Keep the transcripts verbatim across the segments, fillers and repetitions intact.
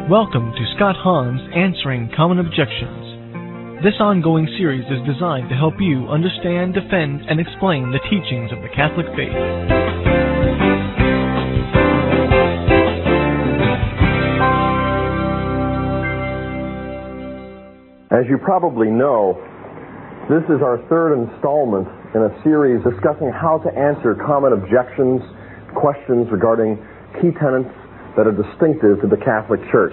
Welcome to Scott Hahn's Answering Common Objections. This ongoing series is designed to help you understand, defend, and explain the teachings of the Catholic faith. As you probably know, this is our third installment in a series discussing how to answer common objections, questions regarding key tenets that are distinctive to the Catholic Church.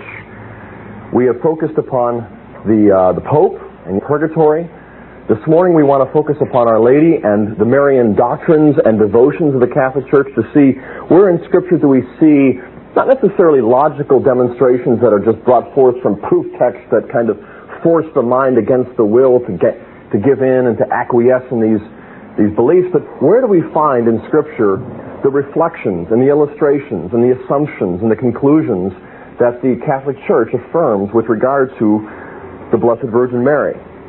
We have focused upon the uh, the Pope and purgatory. This morning we want to focus upon Our Lady and the Marian doctrines and devotions of the Catholic Church to see where in Scripture do we see not necessarily logical demonstrations that are just brought forth from proof texts that kind of force the mind against the will to get to give in and to acquiesce in these these beliefs, but where do we find in Scripture the reflections and the illustrations and the assumptions and the conclusions that the Catholic Church affirms with regard to the Blessed Virgin Mary?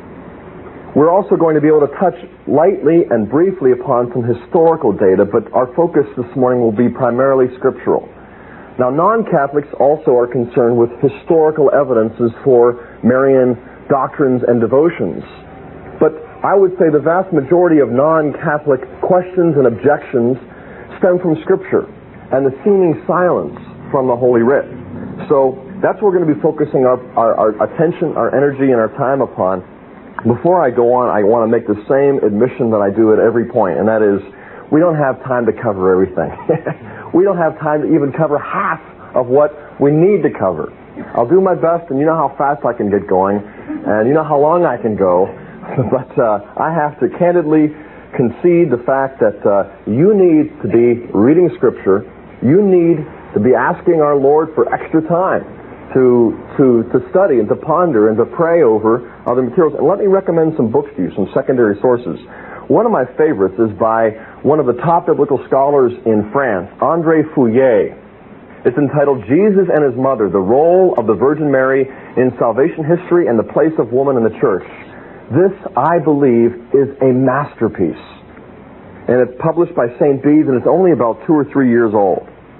We're also going to be able to touch lightly and briefly upon some historical data, but our focus this morning will be primarily scriptural. Now, non-Catholics also are concerned with historical evidences for Marian doctrines and devotions, but I would say the vast majority of non-Catholic questions and objections stem from Scripture and the seeming silence from the Holy Writ. So that's what we're going to be focusing our, our, our attention, our energy, and our time upon. Before I go on, I want to make the same admission that I do at every point, and that is we don't have time to cover everything. We don't have time to even cover half of what we need to cover. I'll do my best, and you know how fast I can get going, and you know how long I can go, but uh, I have to candidly concede the fact that uh, you need to be reading Scripture. You need to be asking our Lord for extra time to to to study and to ponder and to pray over other materials. And let me recommend some books to you, some secondary sources. One of my favorites is by one of the top biblical scholars in France, André Fouillet. It's entitled Jesus and His Mother, The Role of the Virgin Mary in Salvation History and the Place of Woman in the Church. This, I believe, is a masterpiece. And it's published by Saint Bede's, and it's only about two or three years old.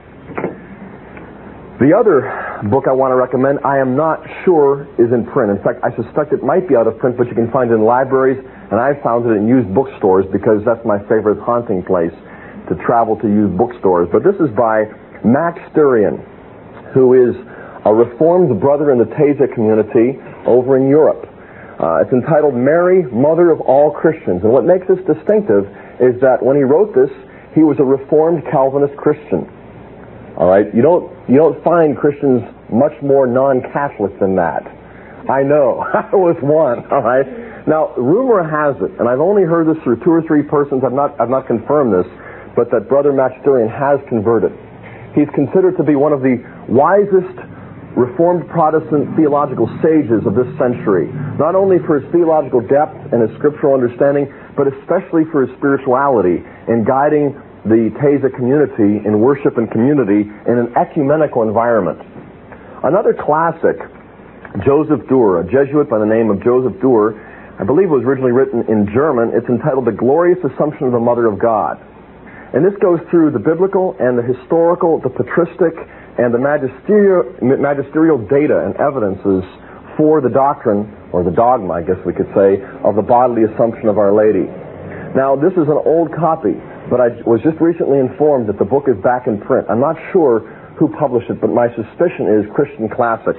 The other book I want to recommend, I am not sure is in print. In fact, I suspect it might be out of print, but you can find it in libraries, and I've found it in used bookstores because that's my favorite haunting place, to travel to used bookstores. But this is by Max Sturian, who is a Reformed brother in the Taizé community over in Europe. Uh, it's entitled Mary, Mother of All Christians. And what makes this distinctive is that when he wrote this, he was a Reformed Calvinist Christian. All right? You don't, you don't find Christians much more non-Catholic than that. I know. I was one. All right? Now, rumor has it, and I've only heard this through two or three persons, I've not, I've not confirmed this, but that Brother Max Sturian has converted. He's considered to be one of the wisest Reformed Protestant theological sages of this century, not only for his theological depth and his scriptural understanding, but especially for his spirituality in guiding the Taizé community in worship and community in an ecumenical environment. Another classic, Joseph Duhr, a Jesuit by the name of Joseph Duhr, I believe it was originally written in German. It's entitled The Glorious Assumption of the Mother of God. And this goes through the biblical and the historical, the patristic, and the magisterial, magisterial data and evidences for the doctrine, or the dogma, I guess we could say, of the bodily assumption of Our Lady. Now, this is an old copy, but I was just recently informed that the book is back in print. I'm not sure who published it, but my suspicion is Christian Classics.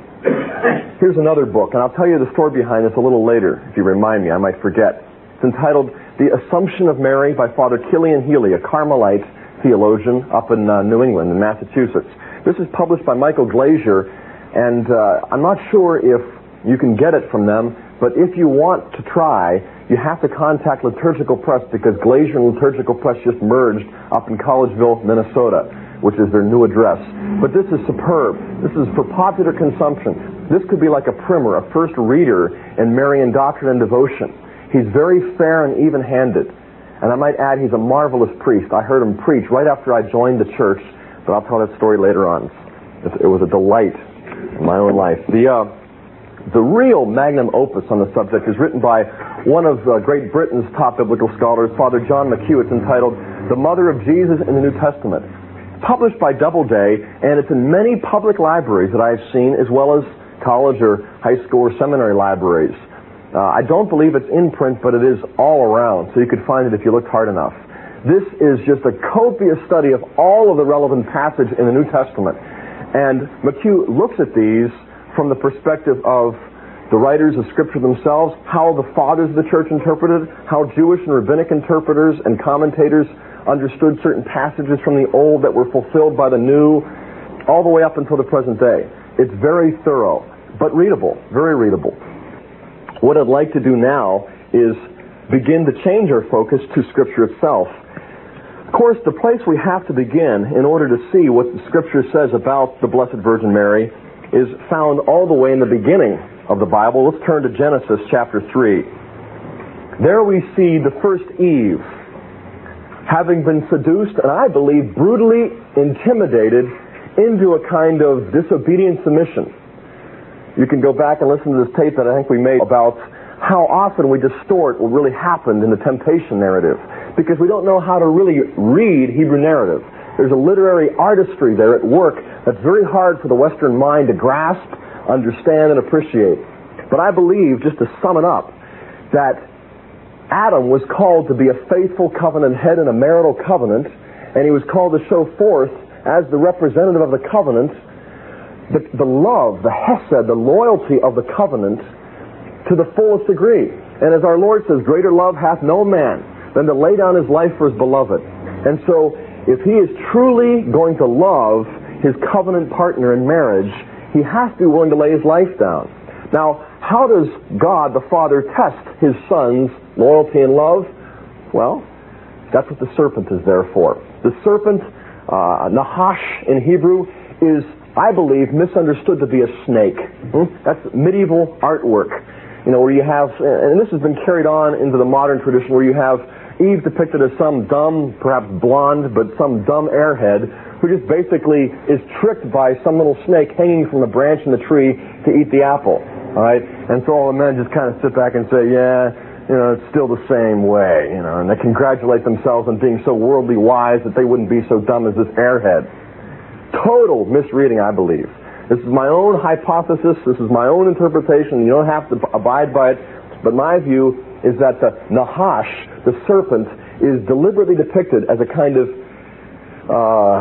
Here's another book, and I'll tell you the story behind this a little later, if you remind me, I might forget. It's entitled The Assumption of Mary by Father Killian Healy, a Carmelite theologian up in uh, New England, in Massachusetts. This is published by Michael Glazier, and uh, I'm not sure if you can get it from them, but if you want to try, you have to contact Liturgical Press, because Glazier and Liturgical Press just merged up in Collegeville, Minnesota, which is their new address. But this is superb. This is for popular consumption. This could be like a primer, a first reader in Marian doctrine and devotion. He's very fair and even-handed. And I might add, he's a marvelous priest. I heard him preach right after I joined the church, but I'll tell that story later on. It was a delight in my own life. The uh, the real magnum opus on the subject is written by one of uh, Great Britain's top biblical scholars, Father John McHugh. It's entitled The Mother of Jesus in the New Testament. published by Doubleday, and it's in many public libraries that I've seen, as well as college or high school or seminary libraries. Uh, I don't believe it's in print, but it is all around, so you could find it if you looked hard enough. This is just a copious study of all of the relevant passage in the New Testament. And McHugh looks at these from the perspective of the writers of Scripture themselves, how the fathers of the church interpreted, how Jewish and rabbinic interpreters and commentators understood certain passages from the Old that were fulfilled by the New, all the way up until the present day. It's very thorough, but readable, very readable. What I'd like to do now is begin to change our focus to Scripture itself. Of course, the place we have to begin in order to see what the Scripture says about the Blessed Virgin Mary is found all the way in the beginning of the Bible. Let's turn to Genesis chapter three. There we see the first Eve, having been seduced and I believe brutally intimidated into a kind of disobedient submission. You can go back and listen to this tape that I think we made about how often we distort what really happened in the temptation narrative, because we don't know how to really read Hebrew narrative. There's a literary artistry there at work that's very hard for the Western mind to grasp, understand, and appreciate. But I believe, just to sum it up, that Adam was called to be a faithful covenant head in a marital covenant, and he was called to show forth, as the representative of the covenant, the, the love, the hesed, the loyalty of the covenant to the fullest degree. And as our Lord says, greater love hath no man than to lay down his life for his beloved. And so, if he is truly going to love his covenant partner in marriage, he has to be willing to lay his life down. Now, how does God the Father test his Son's loyalty and love? Well, that's what the serpent is there for. The serpent, uh, Nahash in Hebrew, is, I believe, misunderstood to be a snake. Hmm? That's medieval artwork. You know, where you have, and this has been carried on into the modern tradition, where you have Eve depicted as some dumb, perhaps blonde, but some dumb airhead who just basically is tricked by some little snake hanging from a branch in the tree to eat the apple. All right? And so all the men just kind of sit back and say, yeah, you know, it's still the same way, you know, and they congratulate themselves on being so worldly wise that they wouldn't be so dumb as this airhead. Total misreading, I believe. This is my own hypothesis. This is my own interpretation. You don't have to abide by it. But my view is that the Nahash, the serpent, is deliberately depicted as a kind of, uh,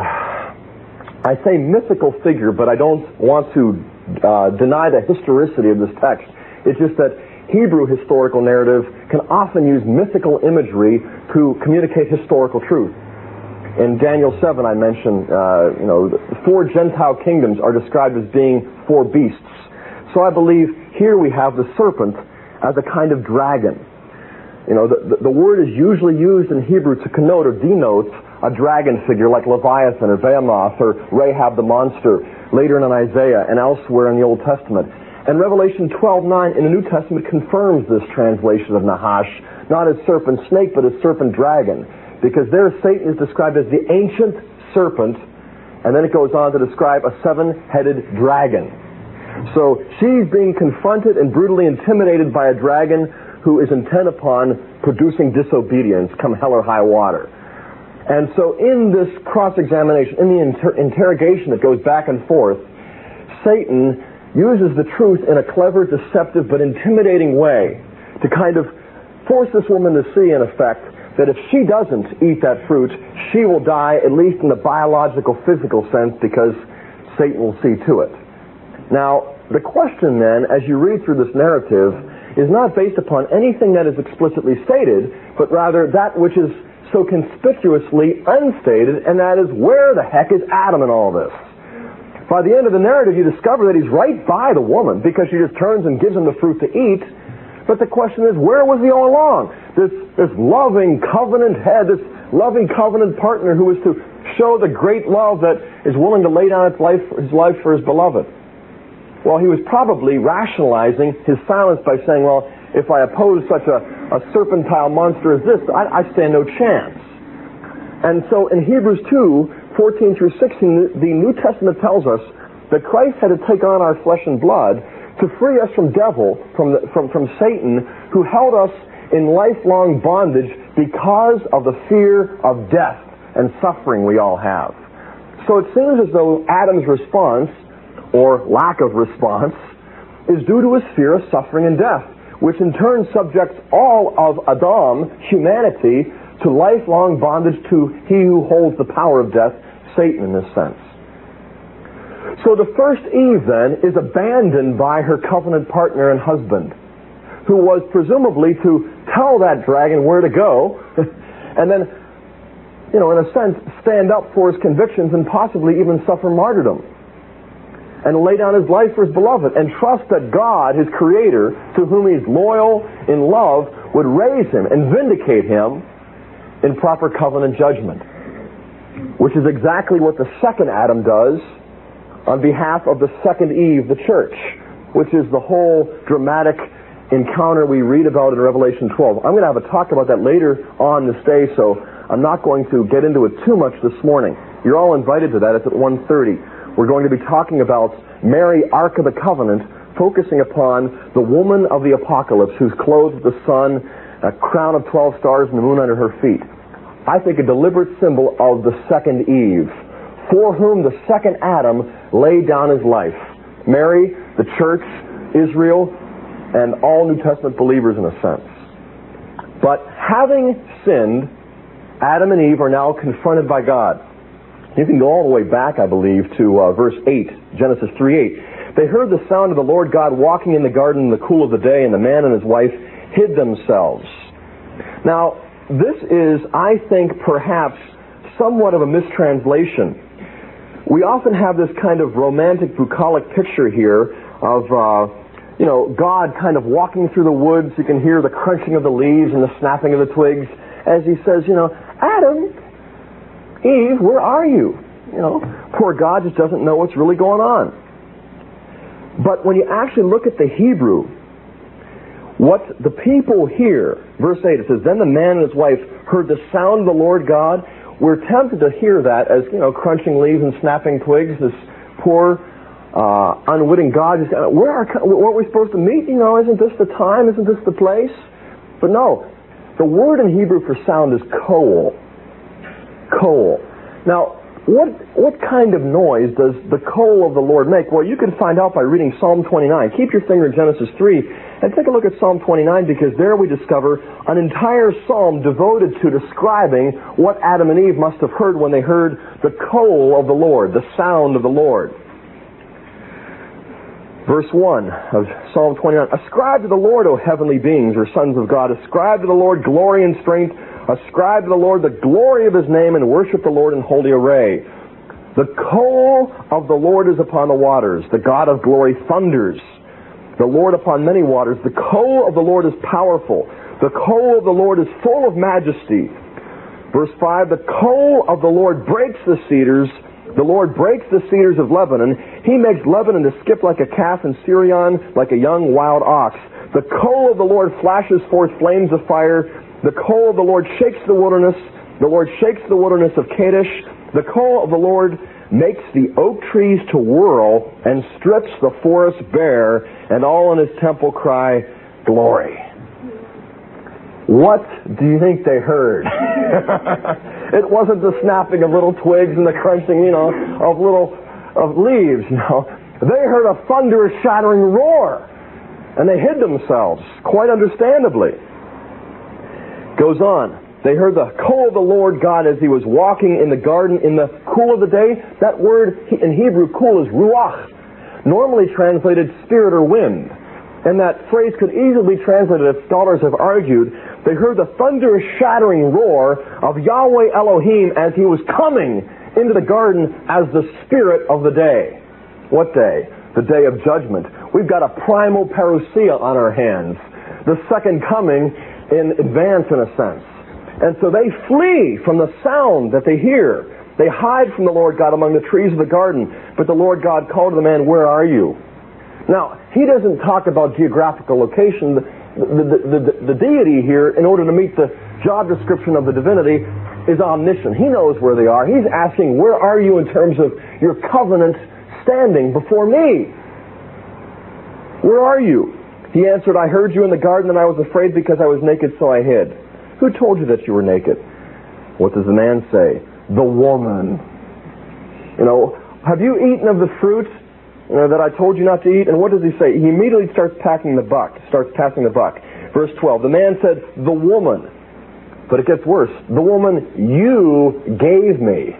I say mythical figure, but I don't want to uh, deny the historicity of this text. It's just that Hebrew historical narrative can often use mythical imagery to communicate historical truth. In Daniel seven, I mentioned, uh, you know, four Gentile kingdoms are described as being four beasts. So I believe here we have the serpent as a kind of dragon. You know, the, the, the word is usually used in Hebrew to connote or denote a dragon figure like Leviathan or Behemoth or Rahab the monster, later in Isaiah and elsewhere in the Old Testament. And Revelation twelve nine in the New Testament confirms this translation of Nahash, not as serpent snake, but as serpent dragon. Because there Satan is described as the ancient serpent, and then it goes on to describe a seven-headed dragon. So she's being confronted and brutally intimidated by a dragon who is intent upon producing disobedience, come hell or high water. And so in this cross-examination, in the inter- interrogation that goes back and forth, Satan uses the truth in a clever, deceptive, but intimidating way to kind of force this woman to see, in effect, that if she doesn't eat that fruit, she will die, at least in the biological, physical sense, because Satan will see to it. Now, the question then, as you read through this narrative, is not based upon anything that is explicitly stated, but rather that which is so conspicuously unstated, and that is, where the heck is Adam in all this? By the end of the narrative, you discover that he's right by the woman, because she just turns and gives him the fruit to eat. But the question is, where was he all along? This, this loving covenant head, this loving covenant partner who is to show the great love that is willing to lay down its life, his life for his beloved. Well, he was probably rationalizing his silence by saying, well, if I oppose such a, a serpentine monster as this, I, I stand no chance. And so in Hebrews two, fourteen through sixteen, the New Testament tells us that Christ had to take on our flesh and blood to free us from devil, from, the, from, from Satan, who held us in lifelong bondage because of the fear of death and suffering we all have. So it seems as though Adam's response, or lack of response, is due to his fear of suffering and death, which in turn subjects all of Adam, humanity, to lifelong bondage to he who holds the power of death, Satan in this sense. So the first Eve then is abandoned by her covenant partner and husband, who was presumably to tell that dragon where to go, and then, you know, in a sense, stand up for his convictions and possibly even suffer martyrdom, and lay down his life for his beloved, and trust that God, his Creator, to whom he's loyal in love, would raise him and vindicate him in proper covenant judgment, which is exactly what the second Adam does on behalf of the second Eve, the church, which is the whole dramatic encounter we read about in Revelation twelve. I'm going to have a talk about that later on this day, so I'm not going to get into it too much this morning. You're all invited to that. It's at one thirty. We're going to be talking about Mary, Ark of the Covenant, focusing upon the woman of the apocalypse who's clothed with the sun, a crown of twelve stars, and the moon under her feet. I think a deliberate symbol of the second Eve, for whom the second Adam laid down his life. Mary, the church, Israel, and all New Testament believers in a sense. But having sinned, Adam and Eve are now confronted by God. You can go all the way back, I believe, to uh, verse eight, Genesis three eight. They heard the sound of the Lord God walking in the garden in the cool of the day, and the man and his wife hid themselves. Now, this is, I think, perhaps somewhat of a mistranslation. We often have this kind of romantic, bucolic picture here of, uh, you know, God kind of walking through the woods. You can hear the crunching of the leaves and the snapping of the twigs as he says, you know, Adam, Eve, where are you? You know, poor God just doesn't know what's really going on. But when you actually look at the Hebrew, what the people hear, verse eight, it says, then the man and his wife heard the sound of the Lord God. We're tempted to hear that as, you know, crunching leaves and snapping twigs, this poor, uh, unwitting God. Just, where are, weren't we supposed to meet? You know, isn't this the time? Isn't this the place? But no, the word in Hebrew for sound is koel. Koel. Now, what what kind of noise does the koel of the Lord make? Well, you can find out by reading Psalm twenty-nine. Keep your finger in Genesis three and take a look at Psalm twenty-nine, because there we discover an entire psalm devoted to describing what Adam and Eve must have heard when they heard the koel of the Lord, the sound of the Lord. Verse one of Psalm twenty-nine, ascribe to the Lord, O heavenly beings, or sons of God. Ascribe to the Lord glory and strength. Ascribe to the Lord the glory of his name, and worship the Lord in holy array. The koel of the Lord is upon the waters. The God of glory thunders. The Lord upon many waters. The koel of the Lord is powerful. The koel of the Lord is full of majesty. Verse five, the koel of the Lord breaks the cedars. The Lord breaks the cedars of Lebanon. He makes Lebanon to skip like a calf, and Syrian like a young wild ox. The koel of the Lord flashes forth flames of fire. The koel of the Lord shakes the wilderness. The Lord shakes the wilderness of Kadesh. The koel of the Lord makes the oak trees to whirl and strips the forest bare, and all in his temple cry, glory. What do you think they heard? It wasn't the snapping of little twigs and the crunching, you know, of little of leaves. No, they heard a thunderous, shattering roar, and they hid themselves, quite understandably. Goes on. They heard the koel of the Lord God as he was walking in the garden in the cool of the day. That word in Hebrew, cool, is ruach, normally translated spirit or wind. And that phrase could easily be translated, as scholars have argued. They heard the thunderous, shattering roar of Yahweh Elohim as he was coming into the garden as the spirit of the day. What day? The day of judgment. We've got a primal parousia on our hands. The second coming in advance, in a sense. And so they flee from the sound that they hear. They hide from the Lord God among the trees of the garden. But the Lord God called to the man, where are you? Now, he doesn't talk about geographical location. The, the, the, the, the deity here, in order to meet the job description of the divinity, is omniscient. He knows where they are. He's asking, where are you in terms of your covenant standing before me? Where are you? He answered, I heard you in the garden, and I was afraid because I was naked, so I hid. Who told you that you were naked? What does the man say? The woman. You know, have you eaten of the fruit uh, that I told you not to eat? And what does he say? He immediately starts packing the buck, starts passing the buck. Verse twelve, the man said, the woman, but it gets worse, the woman you gave me.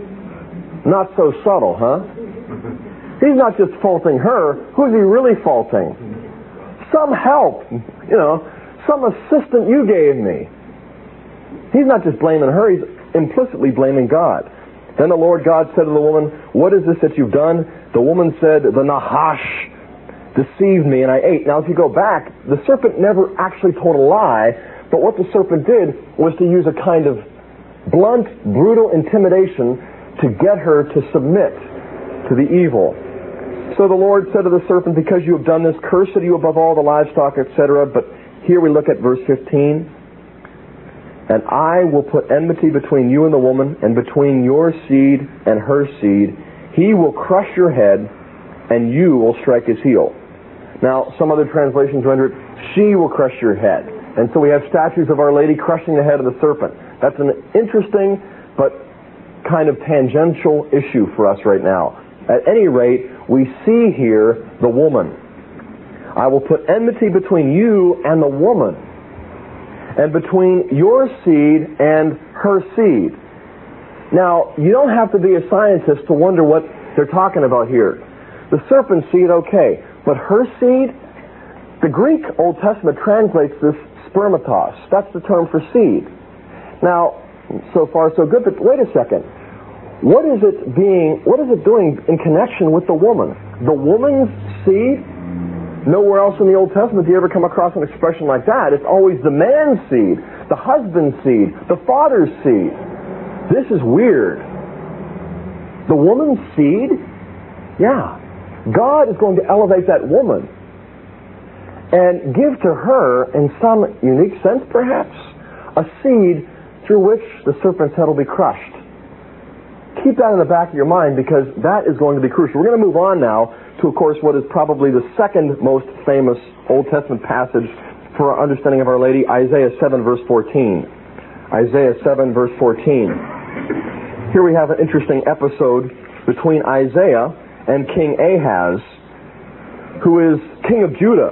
Not so subtle, huh? He's not just faulting her. Who's he really faulting? Some help, you know, some assistant you gave me. He's not just blaming her, he's implicitly blaming God. Then the Lord God said to the woman, what is this that you've done? The woman said, the Nahash deceived me and I ate. Now if you go back, the serpent never actually told a lie, but what the serpent did was to use a kind of blunt, brutal intimidation to get her to submit to the evil. So the Lord said to the serpent, because you have done this, cursed are you above all the livestock, et cetera. But here we look at verse fifteen. And I will put enmity between you and the woman, and between your seed and her seed. He will crush your head, and you will strike his heel. Now, some other translations render it, she will crush your head. And so we have statues of Our Lady crushing the head of the serpent. That's an interesting but kind of tangential issue for us right now. At any rate, we see here the woman. I will put enmity between you and the woman, and between your seed and her seed. Now, you don't have to be a scientist to wonder what they're talking about here. The serpent seed, okay, but her seed? The Greek Old Testament translates this spermatos. That's the term for seed. Now, so far so good, but wait a second. What is it being, what is it doing in connection with the woman? The woman's seed? Nowhere else in the Old Testament do you ever come across an expression like that. It's always the man's seed, the husband's seed, the father's seed. This is weird. The woman's seed? Yeah. God is going to elevate that woman and give to her, in some unique sense perhaps, a seed through which the serpent's head will be crushed. Keep that in the back of your mind, because that is going to be crucial. We're going to move on now to, of course, what is probably the second most famous Old Testament passage for our understanding of Our Lady, Isaiah seven, verse fourteen. Isaiah seven, verse fourteen. Here we have an interesting episode between Isaiah and King Ahaz, who is king of Judah.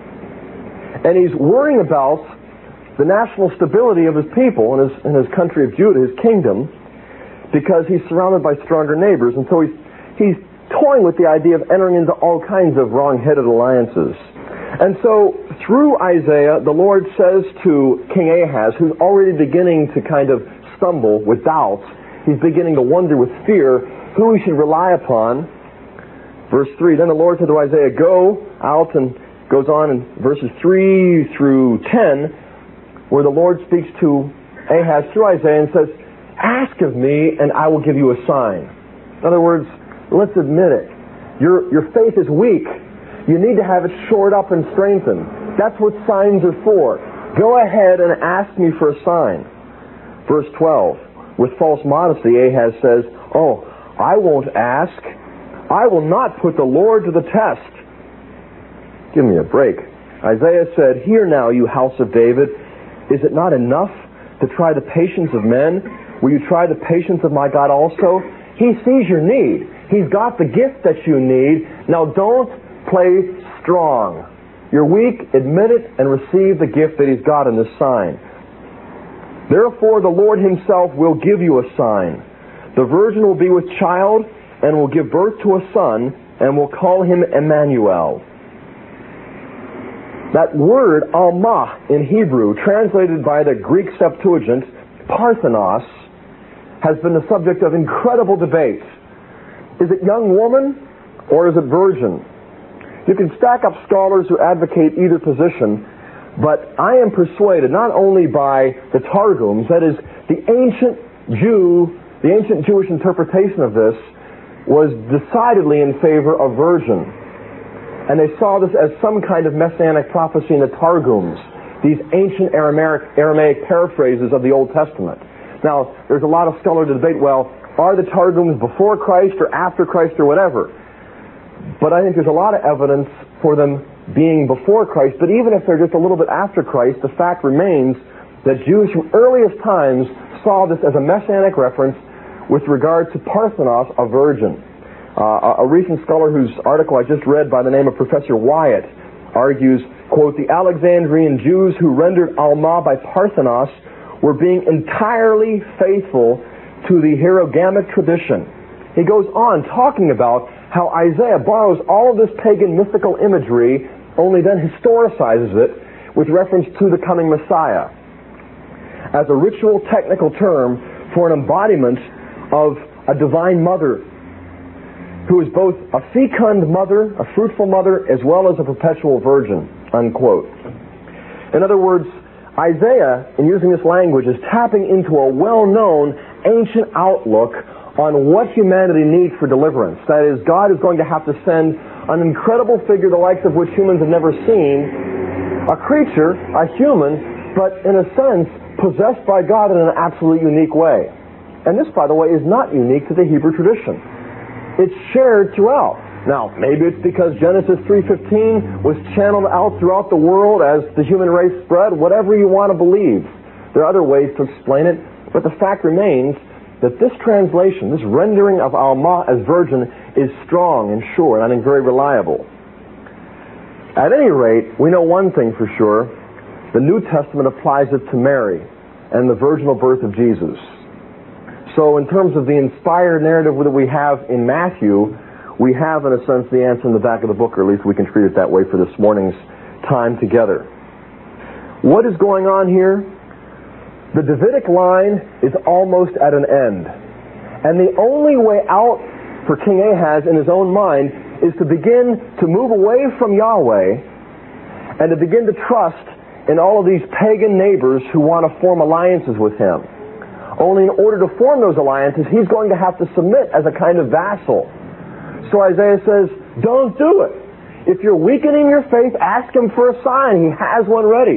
And he's worrying about the national stability of his people and his, in his country of Judah, his kingdom, because he's surrounded by stronger neighbors. And so he's, he's toying with the idea of entering into all kinds of wrong-headed alliances. And so through Isaiah, the Lord says to King Ahaz, who's already beginning to kind of stumble with doubts, he's beginning to wonder with fear who he should rely upon. Verse three, then the Lord said to Isaiah, go out, and goes on in verses three through ten, where the Lord speaks to Ahaz through Isaiah and says, ask of me and I will give you a sign. In other words, let's admit it. Your, your faith is weak. You need to have it shored up and strengthened. That's what signs are for. Go ahead and ask me for a sign. Verse twelve, with false modesty, Ahaz says, oh, I won't ask. I will not put the Lord to the test. Give me a break. Isaiah said, hear now, you house of David, is it not enough to try the patience of men? Will you try the patience of my God also? He sees your need. He's got the gift that you need. Now don't play strong. You're weak, admit it, and receive the gift that He's got in this sign. Therefore the Lord Himself will give you a sign. The virgin will be with child and will give birth to a son and will call him Emmanuel. That word, Almah, in Hebrew, translated by the Greek Septuagint, Parthenos, has been the subject of incredible debate. Is it young woman or is it virgin? You can stack up scholars who advocate either position, but I am persuaded not only by the Targums, that is, the ancient Jew, the ancient Jewish interpretation of this was decidedly in favor of virgin. And they saw this as some kind of messianic prophecy in the Targums, these ancient Aramaic, Aramaic paraphrases of the Old Testament. Now, there's a lot of scholarly debate, well, are the Targums before Christ or after Christ or whatever? But I think there's a lot of evidence for them being before Christ, but even if they're just a little bit after Christ, the fact remains that Jews from earliest times saw this as a messianic reference with regard to Parthenos, a virgin. Uh, a, a recent scholar whose article I just read by the name of Professor Wyatt argues, quote, the Alexandrian Jews who rendered Alma by Parthenos were being entirely faithful to the hierogamic tradition. He goes on talking about how Isaiah borrows all of this pagan mystical imagery, only then historicizes it with reference to the coming Messiah as a ritual technical term for an embodiment of a divine mother who is both a fecund mother, a fruitful mother, as well as a perpetual virgin, unquote. In other words, Isaiah, in using this language, is tapping into a well-known ancient outlook on what humanity needs for deliverance. That is, God is going to have to send an incredible figure the likes of which humans have never seen, a creature, a human, but in a sense, possessed by God in an absolutely unique way. And this, by the way, is not unique to the Hebrew tradition. It's shared throughout. Now, maybe it's because Genesis three fifteen was channeled out throughout the world as the human race spread, whatever you want to believe. There are other ways to explain it, but the fact remains that this translation, this rendering of Alma as virgin, is strong and sure, and I think very reliable. At any rate, we know one thing for sure. The New Testament applies it to Mary and the virginal birth of Jesus. So in terms of the inspired narrative that we have in Matthew, we have, in a sense, the answer in the back of the book, or at least we can treat it that way for this morning's time together. What is going on here? The Davidic line is almost at an end. And the only way out for King Ahaz in his own mind is to begin to move away from Yahweh and to begin to trust in all of these pagan neighbors who want to form alliances with him. Only in order to form those alliances, he's going to have to submit as a kind of vassal. So Isaiah says, don't do it. If you're weakening your faith, ask him for a sign. He has one ready.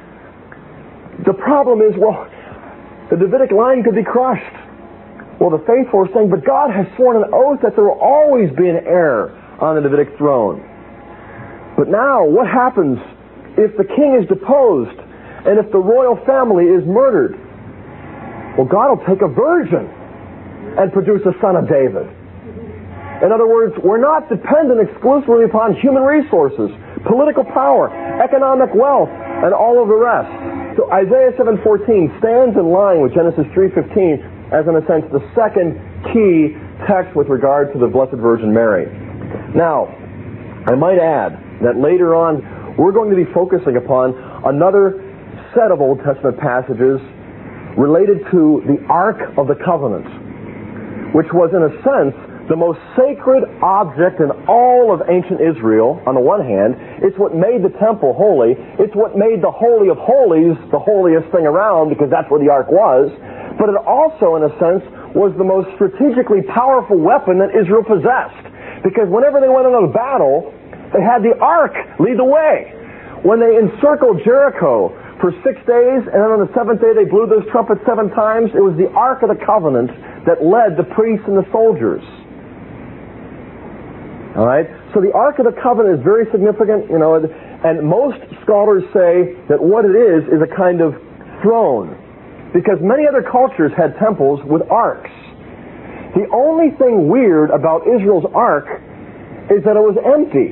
The problem is, well, the Davidic line could be crushed. Well, the faithful are saying, but God has sworn an oath that there will always be an heir on the Davidic throne. But now, what happens if the king is deposed and if the royal family is murdered? Well, God will take a virgin and produce a son of David. In other words, we're not dependent exclusively upon human resources, political power, economic wealth, and all of the rest. So Isaiah seven fourteen stands in line with Genesis three fifteen as, in a sense, the second key text with regard to the Blessed Virgin Mary. Now, I might add that later on we're going to be focusing upon another set of Old Testament passages related to the Ark of the Covenant, which was, in a sense, the most sacred object in all of ancient Israel. On the one hand, it's what made the temple holy. It's what made the Holy of Holies the holiest thing around, because that's where the Ark was. But it also, in a sense, was the most strategically powerful weapon that Israel possessed. Because whenever they went into a battle, they had the Ark lead the way. When they encircled Jericho for six days, and then on the seventh day they blew those trumpets seven times, it was the Ark of the Covenant that led the priests and the soldiers. All right? So the Ark of the Covenant is very significant, you know, and most scholars say that what it is is a kind of throne, because many other cultures had temples with arks. The only thing weird about Israel's Ark is that it was empty.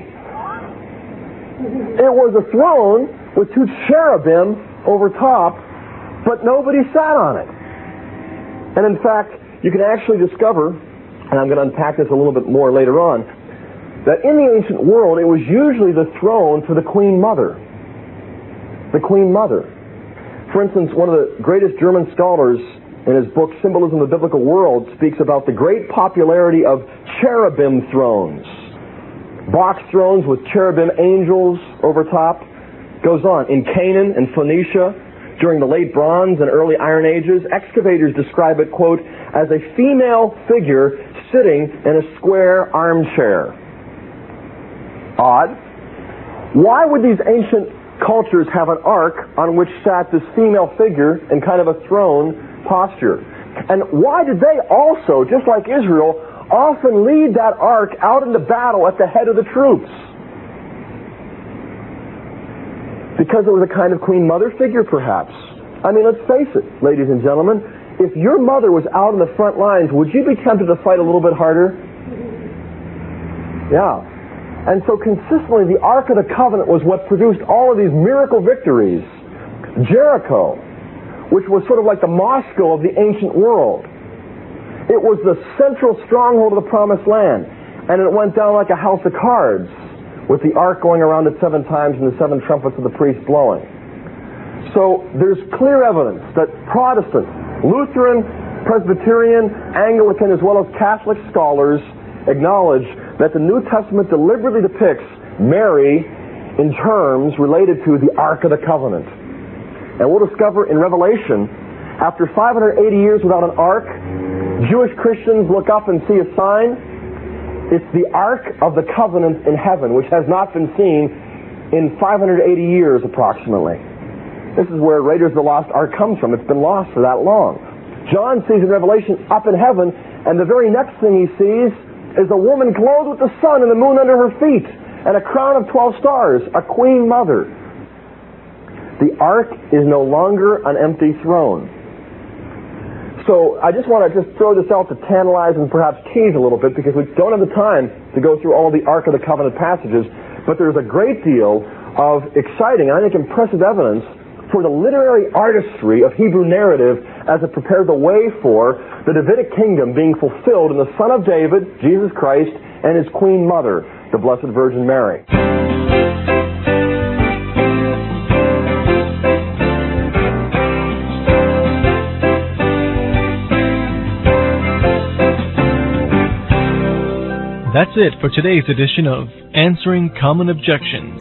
It was a throne with two cherubim over top, but nobody sat on it. And in fact, you can actually discover, and I'm going to unpack this a little bit more later on, that in the ancient world it was usually the throne for the Queen Mother. The Queen Mother. For instance, one of the greatest German scholars in his book Symbolism of the Biblical World speaks about the great popularity of cherubim thrones. Box thrones with cherubim angels over top. Goes on. In Canaan and Phoenicia, during the late Bronze and early Iron Ages, excavators describe it, quote, as a female figure sitting in a square armchair. Odd. Why would these ancient cultures have an ark on which sat this female figure in kind of a throne posture? And why did they also, just like Israel, often lead that ark out into battle at the head of the troops? Because it was a kind of Queen Mother figure, perhaps. I mean, let's face it, ladies and gentlemen, if your mother was out in the front lines, would you be tempted to fight a little bit harder? Yeah. And so consistently, the Ark of the Covenant was what produced all of these miracle victories. Jericho, which was sort of like the Moscow of the ancient world. It was the central stronghold of the Promised Land. And it went down like a house of cards, with the Ark going around it seven times and the seven trumpets of the priest blowing. So there's clear evidence that Protestant, Lutheran, Presbyterian, Anglican, as well as Catholic scholars acknowledge that the New Testament deliberately depicts Mary in terms related to the Ark of the Covenant. And we'll discover in Revelation, after five hundred eighty years without an ark, Jewish Christians look up and see a sign. It's the Ark of the Covenant in heaven, which has not been seen in five hundred eighty years approximately. This is where Raiders of the Lost Ark comes from. It's been lost for that long. John sees in Revelation up in heaven, and the very next thing he sees is a woman clothed with the sun and the moon under her feet, and a crown of twelve stars, a queen mother. The Ark is no longer an empty throne. So I just want to just throw this out to tantalize and perhaps tease a little bit, because we don't have the time to go through all the Ark of the Covenant passages, but there's a great deal of exciting and I think impressive evidence for the literary artistry of Hebrew narrative as it prepared the way for the Davidic kingdom being fulfilled in the Son of David, Jesus Christ, and his Queen Mother, the Blessed Virgin Mary. That's it for today's edition of Answering Common Objections.